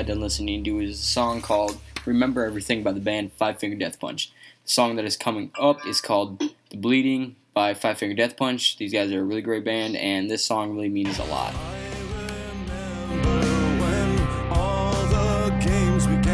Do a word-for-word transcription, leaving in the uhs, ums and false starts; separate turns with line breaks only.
done listening to is a song called Remember Everything by the band Five Finger Death Punch. The song that is coming up is called The Bleeding by Five Finger Death Punch. These guys are a really great band, and this song really means a lot.
I remember when all the games began.